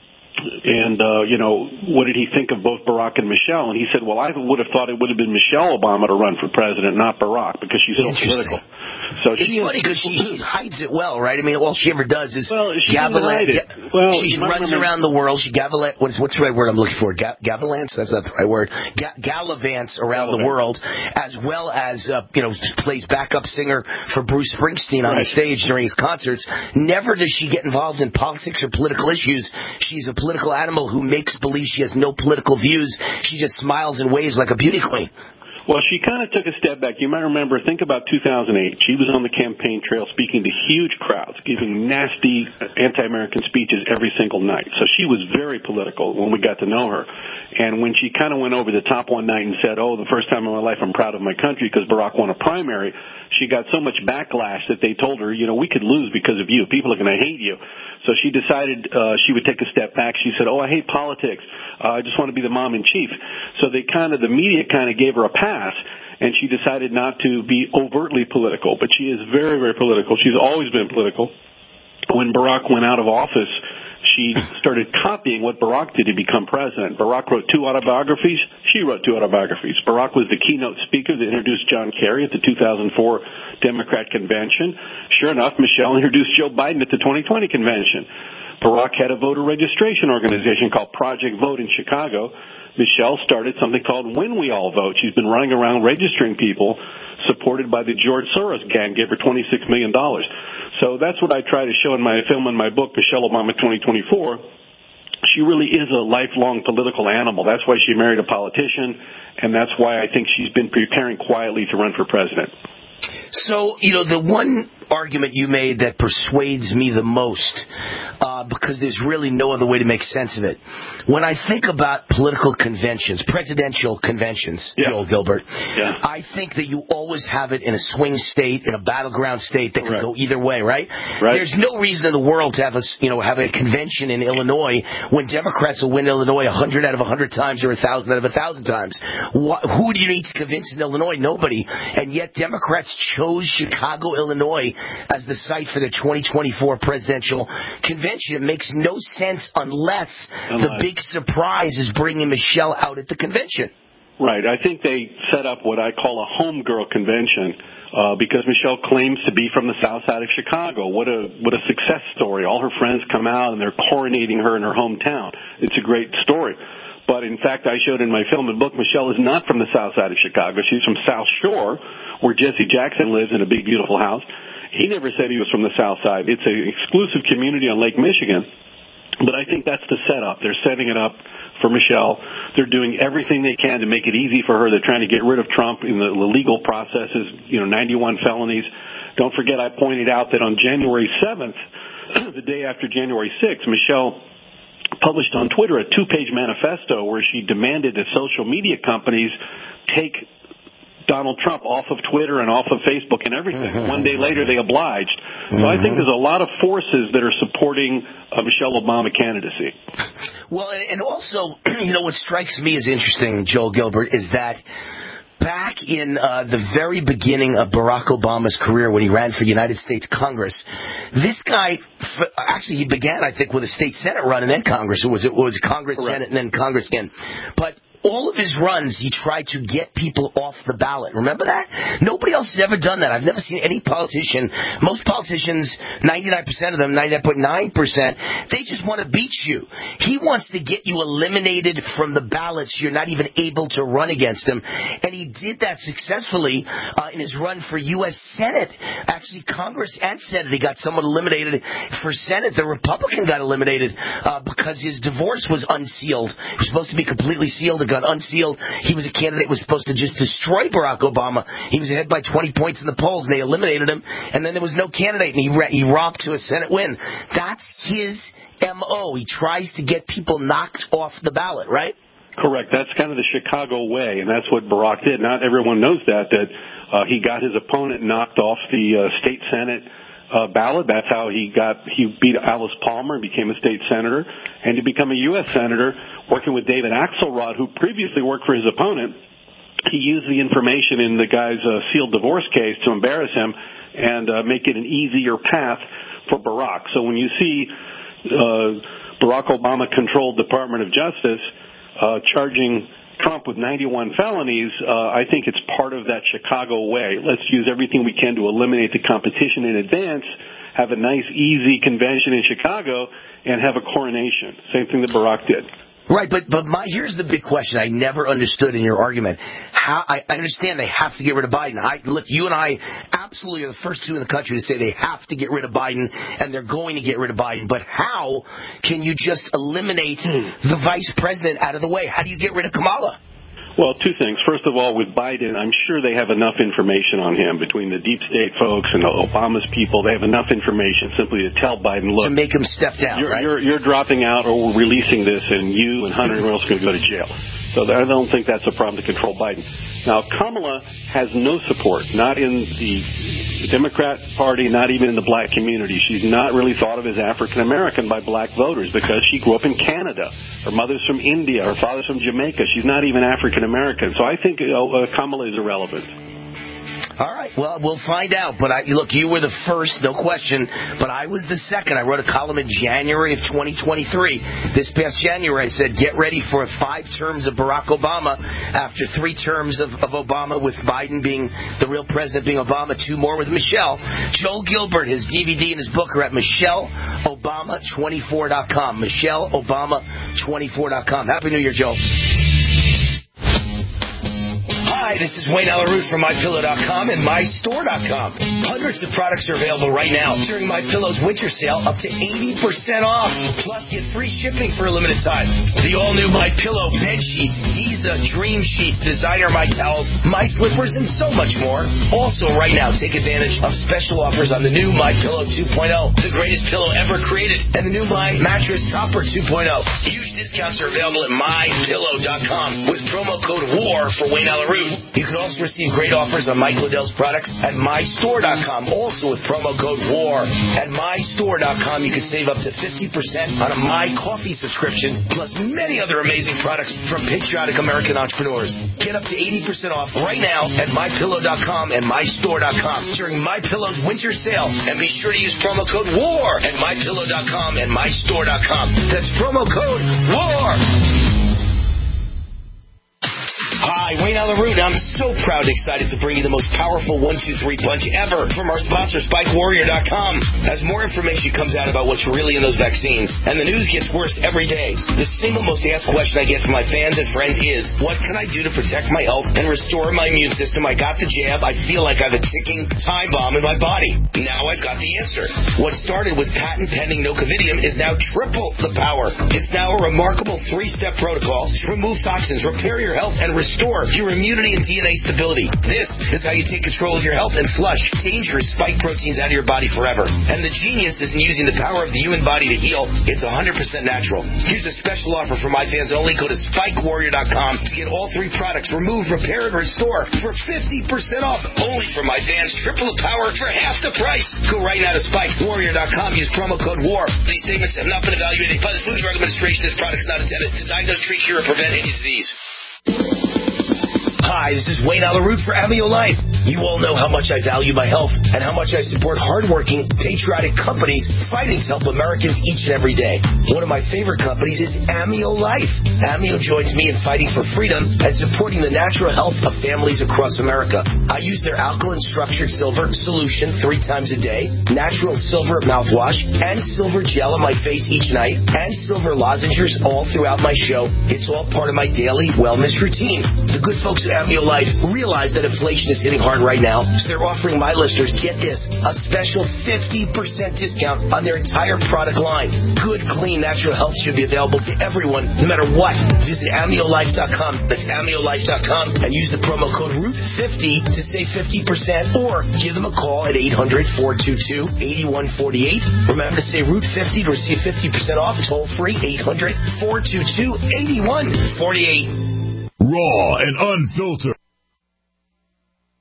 and, uh, you know, what did he think of both Barack and Michelle? And he said, well, I would have thought it would have been Michelle Obama to run for president, not Barack, because she's so political. So it's she funny because she, she hides it well, right? I mean, all she ever does is well, she gavilet. it. Well, she runs remember, around the world. She gavilet. What's what's the right word I'm looking for? Ga, gavillants? That's not the right word. Ga, gallivants around Gallivant. the world, as well as uh, you know, plays backup singer for Bruce Springsteen on right. the stage during his concerts. Never does she get involved in politics or political issues. She's a political animal who makes believe she has no political views. She just smiles and waves like a beauty queen. Well, she kind of took a step back. You might remember, think about two thousand eight. She was on the campaign trail speaking to huge crowds, giving nasty anti-American speeches every single night. So she was very political when we got to know her. And when she kind of went over the top one night and said, oh, the first time in my life I'm proud of my country because Barack won a primary, she got so much backlash that they told her, you know, we could lose because of you. People are going to hate you. So she decided uh, she would take a step back. She said, oh, I hate politics. Uh, I just want to be the mom in chief. So they kind of, the media kind of gave her a pass, and she decided not to be overtly political. But she is very, very political. She's always been political. When Barack went out of office, she started copying what Barack did to become president. Barack wrote two autobiographies. She wrote two autobiographies. Barack was the keynote speaker that introduced John Kerry at the two thousand four Democrat convention. Sure enough, Michelle introduced Joe Biden at the twenty twenty convention. Barack had a voter registration organization called Project Vote in Chicago. Michelle started something called When We All Vote. She's been running around registering people, supported by the George Soros gang, gave her twenty-six million dollars. So that's what I try to show in my film and my book, Michelle Obama twenty twenty-four. She really is a lifelong political animal. That's why she married a politician, and that's why I think she's been preparing quietly to run for president. So, you know, the one argument you made that persuades me the most, uh, because there's really no other way to make sense of it. When I think about political conventions, presidential conventions, yeah. Joel Gilbert, yeah. I think that you always have it in a swing state, in a battleground state that can right. go either way, right? right? There's no reason in the world to have a, you know, have a convention in Illinois when Democrats will win Illinois a hundred out of a hundred times or a thousand out of a thousand times. What, who do you need to convince in Illinois? Nobody. And yet Democrats chose Chicago, Illinois as the site for the twenty twenty-four presidential convention. It makes no sense unless, unless the big surprise is bringing Michelle out at the convention. Right. I think they set up what I call a homegirl convention uh, because Michelle claims to be from the south side of Chicago. What a what a success story. All her friends come out and they're coronating her in her hometown. It's a great story. But, in fact, I showed in my film and book, Michelle is not from the south side of Chicago. She's from South Shore, where Jesse Jackson lives in a big, beautiful house. He never said he was from the south side. It's an exclusive community on Lake Michigan. But I think that's the setup. They're setting it up for Michelle. They're doing everything they can to make it easy for her. They're trying to get rid of Trump in the legal processes, you know, ninety-one felonies. Don't forget I pointed out that on January seventh, the day after January sixth, Michelle published on Twitter a two-page manifesto where she demanded that social media companies take Donald Trump off of Twitter and off of Facebook and everything. Mm-hmm. One day later, they obliged. Mm-hmm. So I think there's a lot of forces that are supporting a Michelle Obama candidacy. Well, and also, you know, what strikes me as interesting, Joel Gilbert, is that back in uh, the very beginning of Barack Obama's career when he ran for United States Congress, this guy, actually he began, I think, with a state Senate run and then Congress. It was, it was Congress, Correct. Senate, and then Congress again. But all of his runs, he tried to get people off the ballot. Remember that? Nobody else has ever done that. I've never seen any politician. Most politicians, ninety-nine percent of them, ninety-nine point nine percent, they just want to beat you. He wants to get you eliminated from the ballots. You're not even able to run against him. And he did that successfully uh, in his run for U S Senate. Actually, Congress and Senate, he got someone eliminated. For Senate, the Republican got eliminated uh, because his divorce was unsealed. It was supposed to be completely sealed. It got unsealed. He was a candidate who was supposed to just destroy Barack Obama. He was ahead by twenty points in the polls, and they eliminated him. And then there was no candidate, and he, he romped to a Senate win. That's his M O. He tries to get people knocked off the ballot, right? Correct. That's kind of the Chicago way, and that's what Barack did. Not everyone knows that, that uh, he got his opponent knocked off the uh, state Senate uh, ballot. That's how he got, he beat Alice Palmer and became a state senator, and to become a U S senator, working with David Axelrod, who previously worked for his opponent. to use the information in the guy's uh, sealed divorce case to embarrass him and uh, make it an easier path for Barack. So when you see uh, Barack Obama-controlled Department of Justice uh, charging Trump with ninety-one felonies, uh, I think it's part of that Chicago way. Let's use everything we can to eliminate the competition in advance, have a nice, easy convention in Chicago, and have a coronation. Same thing that Barack did. Right, but but my here's the big question I never understood in your argument. How I, I understand they have to get rid of Biden. I look, you and I absolutely are the first two in the country to say they have to get rid of Biden, and they're going to get rid of Biden. But how can you just eliminate the vice president out of the way? How do you get rid of Kamala? Well, two things. First of all, with Biden, I'm sure they have enough information on him between the deep state folks and Obama's people. They have enough information simply to tell Biden, look, to make him step down, you're, right? You're, you're dropping out or we're releasing this, and you and Hunter and everyone else are going to go to jail. So I don't think that's a problem to control Biden. Now, Kamala has no support, not in the Democrat Party, not even in the black community. She's not really thought of as African American by black voters because she grew up in Canada. Her mother's from India. Her father's from Jamaica. She's not even African American. So I think uh, Kamala is irrelevant. All right, well, we'll find out. But I, look, you were the first, no question, but I was the second. I wrote a column in January of twenty twenty-three. This past January, I said, get ready for five terms of Barack Obama after three terms of, of Obama, with Biden being the real president, being Obama, two more with Michelle. Joel Gilbert, his D V D and his book are at Michelle Obama twenty-four dot com. Michelle Obama twenty-four dot com. Happy New Year, Joel. Hi, this is Wayne Alaroot from My Pillow dot com and My Store dot com. Hundreds of products are available right now during MyPillow's winter sale, up to eighty percent off. Plus, get free shipping for a limited time. The all-new MyPillow bed sheets, Giza Dream Sheets, designer My Towels, My Slippers, and so much more. Also, right now, take advantage of special offers on the new MyPillow two point oh, the greatest pillow ever created, and the new My Mattress Topper two point oh. Huge discounts are available at My Pillow dot com with promo code WAR for Wayne Alaroot. You can also receive great offers on Mike Liddell's products at My Store dot com, also with promo code WAR. At My Store dot com, you can save up to fifty percent on a My Coffee subscription, plus many other amazing products from patriotic American entrepreneurs. Get up to eighty percent off right now at My Pillow dot com and My Store dot com during MyPillow's winter sale. And be sure to use promo code WAR at My Pillow dot com and My Store dot com. That's promo code WAR. Hi, Wayne Alaroot. I'm so proud and excited to bring you the most powerful one two three punch ever from our sponsor, Spike Warrior dot com. As more information comes out about what's really in those vaccines, and the news gets worse every day, the single most asked question I get from my fans and friends is, what can I do to protect my health and restore my immune system? I got the jab. I feel like I have a ticking time bomb in my body. Now I've got the answer. What started with patent-pending Nocovidium is now triple the power. It's now a remarkable three-step protocol to remove toxins, repair your health, and restore your immunity and D N A stability. This is how you take control of your health and flush dangerous spike proteins out of your body forever. And the genius is in using the power of the human body to heal. It's one hundred percent natural. Here's a special offer for my fans only. Go to Spike Warrior dot com to get all three products, remove, repair, and restore for fifty percent off. Only for my fans. Triple the power for half the price. Go right now to Spike Warrior dot com. Use promo code WAR. These statements have not been evaluated by the Food and Drug Administration. This product is not intended to diagnose, treat, cure, or prevent any disease. Hi, this is Wayne Alaroot for Amio Life. You all know how much I value my health and how much I support hardworking, patriotic companies fighting to help Americans each and every day. One of my favorite companies is Amio Life. Amio joins me in fighting for freedom and supporting the natural health of families across America. I use their alkaline structured silver solution three times a day, natural silver mouthwash, and silver gel on my face each night, and silver lozenges all throughout my show. It's all part of my daily wellness routine. The good folks at Amio Life realize that inflation is hitting hard right now, so they're offering my listeners, get this, a special fifty percent discount on their entire product line. Good, clean, natural health should be available to everyone, no matter what. Visit Amio Life dot com. That's Amio Life dot com and use the promo code Root fifty to save fifty percent, or give them a call at eight hundred, four two two, eight one four eight. Remember to say Root fifty to receive fifty percent off. Toll free, eight hundred, four two two, eight one four eight. Raw and unfiltered.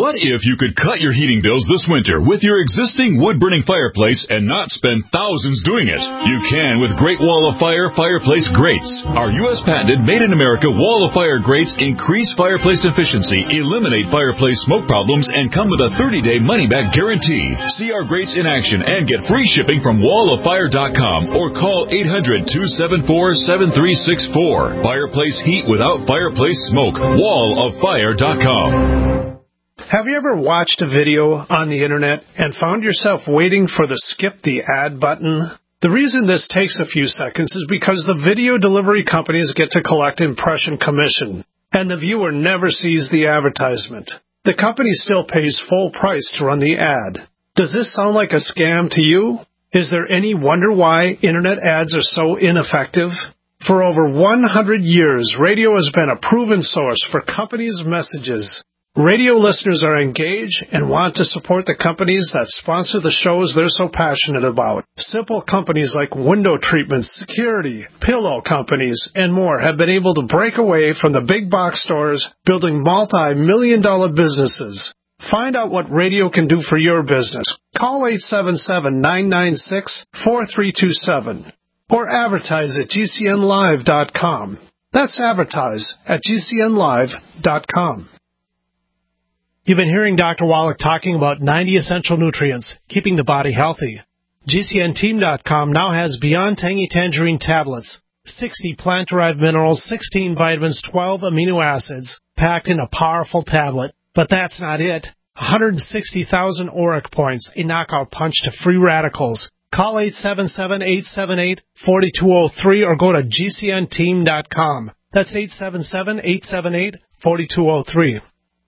What if you could cut your heating bills this winter with your existing wood-burning fireplace and not spend thousands doing it? You can with Great Wall of Fire fireplace grates. Our U S patented made-in-America Wall of Fire grates increase fireplace efficiency, eliminate fireplace smoke problems, and come with a thirty-day money-back guarantee. See our grates in action and get free shipping from wall of fire dot com or call eight hundred, two seven four, seven three six four. Fireplace heat without fireplace smoke. wall of fire dot com. Have you ever watched a video on the internet and found yourself waiting for the skip the ad button? The reason this takes a few seconds is because the video delivery companies get to collect impression commission, and the viewer never sees the advertisement. The company still pays full price to run the ad. Does this sound like a scam to you? Is there any wonder why internet ads are so ineffective? For over one hundred years, radio has been a proven source for companies' messages. Radio listeners are engaged and want to support the companies that sponsor the shows they're so passionate about. Simple companies like window treatments, security, pillow companies, and more have been able to break away from the big box stores, building multi-million dollar businesses. Find out what radio can do for your business. Call eight seven seven, nine nine six, four three two seven or advertise at G C N live dot com. That's advertise at G C N live dot com. You've been hearing Doctor Wallach talking about ninety essential nutrients, keeping the body healthy. G C N team dot com now has Beyond Tangy Tangerine tablets, sixty plant-derived minerals, sixteen vitamins, twelve amino acids, packed in a powerful tablet. But that's not it. one hundred sixty thousand auric points, a knockout punch to free radicals. Call eight seven seven, eight seven eight, four two zero three or go to G C N team dot com. That's eight seven seven, eight seven eight, four two zero three.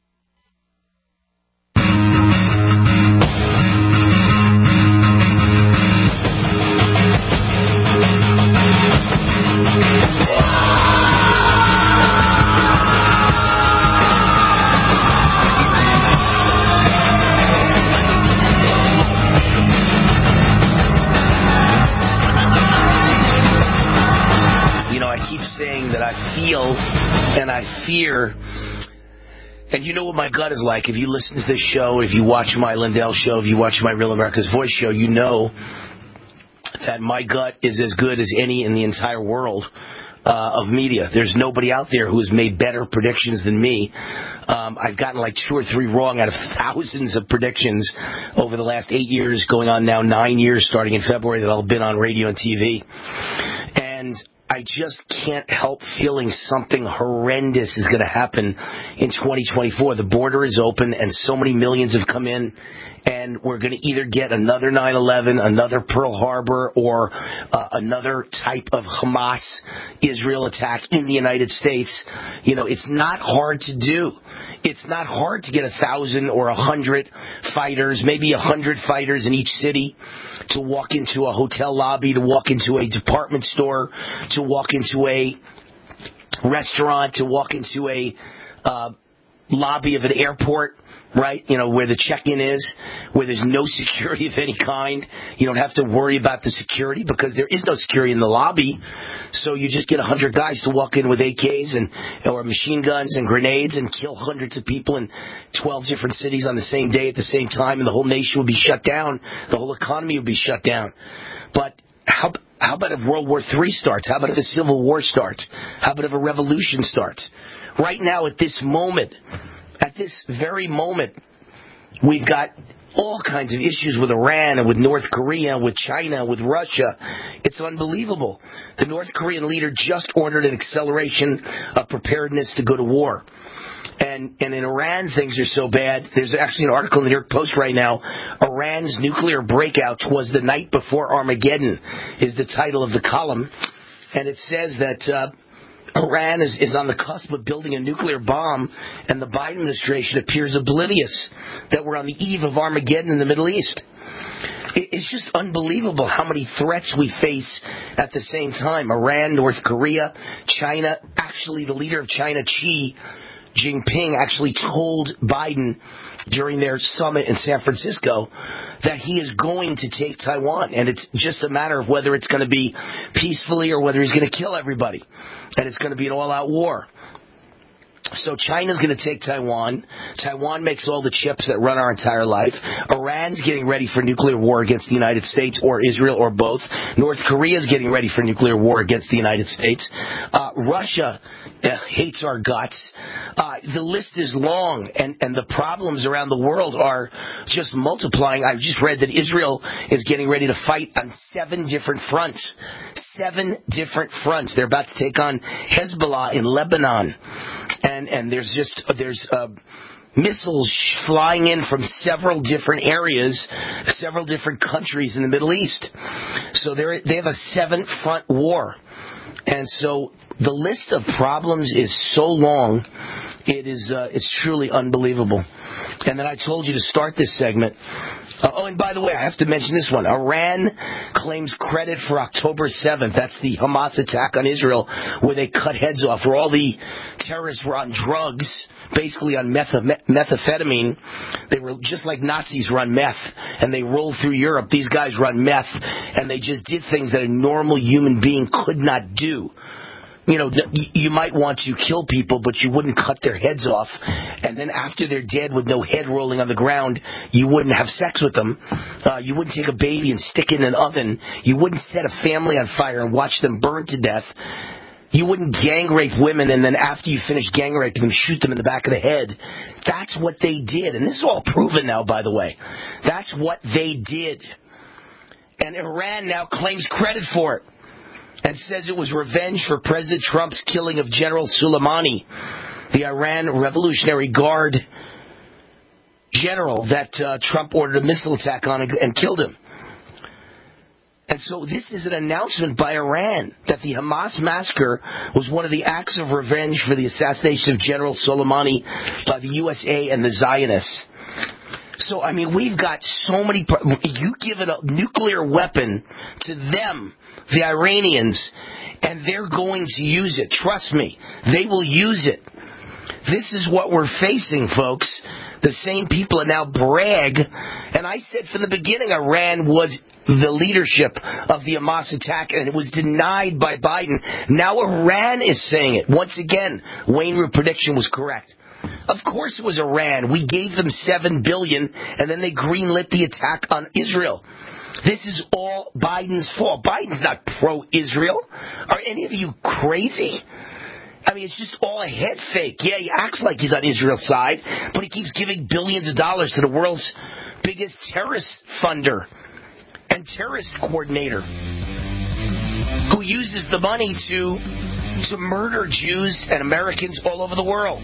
That I feel and I fear, and you know what my gut is like. If you listen to this show, if you watch my Lindell show, if you watch my Real America's Voice show, you know that my gut is as good as any in the entire world uh, of media. There's nobody out there who has made better predictions than me. Um, I've gotten like two or three wrong out of thousands of predictions over the last eight years, going on now nine years, starting in February, that I've been on radio and T V. And I just can't help feeling something horrendous is going to happen in twenty twenty-four. The border is open, and so many millions have come in, and we're going to either get another nine eleven, another Pearl Harbor, or uh, another type of Hamas-Israel attack in the United States. You know, it's not hard to do. It's not hard to get a thousand or a hundred fighters, maybe a hundred fighters in each city, to walk into a hotel lobby, to walk into a department store, to walk into a restaurant, to walk into a uh, lobby of an airport, right? You know, where the check-in is, where there's no security of any kind. You don't have to worry about the security because there is no security in the lobby. So you just get a hundred guys to walk in with A Ks and or machine guns and grenades and kill hundreds of people in twelve different cities on the same day at the same time, and the whole nation would be shut down. The whole economy would be shut down. But how how about if World War Three starts? How about if a civil war starts? How about if a revolution starts? Right now, at this moment, at this very moment, we've got all kinds of issues with Iran and with North Korea and with China and with Russia. It's unbelievable. The North Korean leader just ordered an acceleration of preparedness to go to war. And, and in Iran, things are so bad. There's actually an article in the New York Post right now. Iran's nuclear breakout was the night before Armageddon is the title of the column. And it says that uh, Iran is, is on the cusp of building a nuclear bomb, and the Biden administration appears oblivious that we're on the eve of Armageddon in the Middle East. It, it's just unbelievable how many threats we face at the same time. Iran, North Korea, China. Actually, the leader of China, Xi Jinping, actually told Biden during their summit in San Francisco that he is going to take Taiwan, and it's just a matter of whether it's going to be peacefully or whether he's going to kill everybody, and it's going to be an all-out war. So China's going to take Taiwan. Taiwan makes all the chips that run our entire life. Iran's getting ready for nuclear war against the United States or Israel or both. North Korea's getting ready for nuclear war against the United States. Uh, Russia uh, hates our guts. Uh, the list is long, and, and the problems around the world are just multiplying. I've just read that Israel is getting ready to fight on seven different fronts. Seven different fronts. They're about to take on Hezbollah in Lebanon. And and there's just there's uh, missiles flying in from several different areas, several different countries in the Middle East. So they they have a seven front war, and so the list of problems is so long, it is uh, it's truly unbelievable. And then I told you to start this segment. Uh, oh, and by the way, I have to mention this one. Iran claims credit for October seventh. That's the Hamas attack on Israel, where they cut heads off, where all the terrorists were on drugs, basically on meth- methamphetamine. They were just like Nazis run meth, and they rolled through Europe. These guys run meth, and they just did things that a normal human being could not do. You know, you might want to kill people, but you wouldn't cut their heads off. And then after they're dead with no head rolling on the ground, you wouldn't have sex with them. Uh, you wouldn't take a baby and stick it in an oven. You wouldn't set a family on fire and watch them burn to death. You wouldn't gang rape women and then after you finish gang raping them, shoot them in the back of the head. That's what they did. And this is all proven now, by the way. That's what they did. And Iran now claims credit for it. And says it was revenge for President Trump's killing of General Soleimani, the Iran Revolutionary Guard general that uh, Trump ordered a missile attack on and, and killed him. And so this is an announcement by Iran that the Hamas massacre was one of the acts of revenge for the assassination of General Soleimani by the U S A and the Zionists. So, I mean, we've got so many... You give it a nuclear weapon to them, the Iranians, and they're going to use it. Trust me, they will use it. This is what we're facing, folks. The same people that now brag. And I said from the beginning Iran was the leadership of the Hamas attack, and it was denied by Biden. Now Iran is saying it. Once again, Wayne Root prediction was correct. Of course it was Iran. We gave them seven billion dollars, and then they greenlit the attack on Israel. This is all Biden's fault. Biden's not pro-Israel. Are any of you crazy? I mean, it's just all a head fake. Yeah, he acts like he's on Israel's side, but he keeps giving billions of dollars to the world's biggest terrorist funder and terrorist coordinator, who uses the money to to murder Jews and Americans all over the world.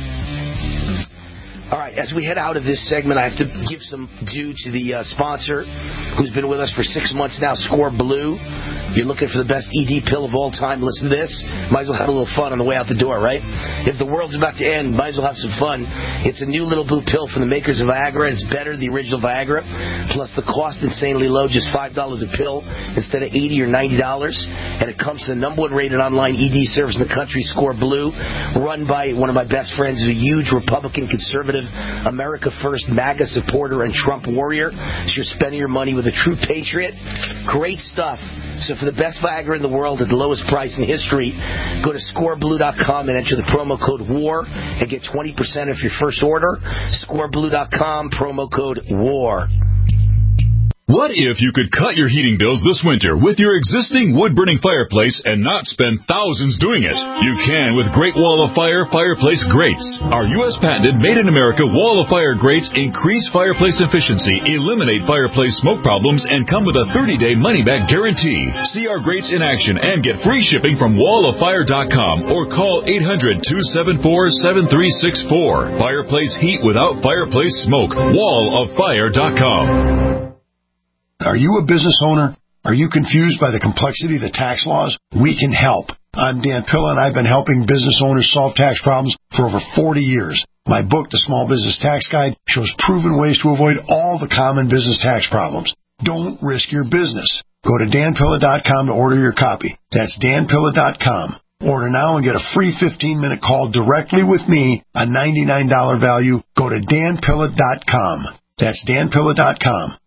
All right, as we head out of this segment, I have to give some due to the uh, sponsor who's been with us for six months now, Score Blue. If you're looking for the best E D pill of all time, listen to this. Might as well have a little fun on the way out the door, right? If the world's about to end, might as well have some fun. It's a new little blue pill from the makers of Viagra. It's better than the original Viagra. Plus, the cost insanely low, just five dollars a pill instead of eighty dollars or ninety dollars. And it comes to the number one rated online E D service in the country, Score Blue, run by one of my best friends, who's a huge Republican conservative, America First, MAGA supporter, and Trump warrior. So you're spending your money with a true patriot. Great stuff. So for the best Viagra in the world at the lowest price in history, go to score blue dot com and enter the promo code WAR and get twenty percent off your first order. score blue dot com, promo code WAR. What if you could cut your heating bills this winter with your existing wood-burning fireplace and not spend thousands doing it? You can with Great Wall of Fire Fireplace Grates. Our U S patented made-in-America Wall of Fire grates increase fireplace efficiency, eliminate fireplace smoke problems, and come with a thirty-day money-back guarantee. See our grates in action and get free shipping from wall of fire dot com or call eight hundred, two seven four, seven three six four. Fireplace heat without fireplace smoke. wall of fire dot com. Are you a business owner? Are you confused by the complexity of the tax laws? We can help. I'm Dan Pilla, and I've been helping business owners solve tax problems for over forty years. My book, The Small Business Tax Guide, shows proven ways to avoid all the common business tax problems. Don't risk your business. Go to dan pilla dot com to order your copy. That's dan pilla dot com. Order now and get a free fifteen-minute call directly with me, a ninety-nine dollars value. Go to dan pilla dot com. That's dan pilla dot com.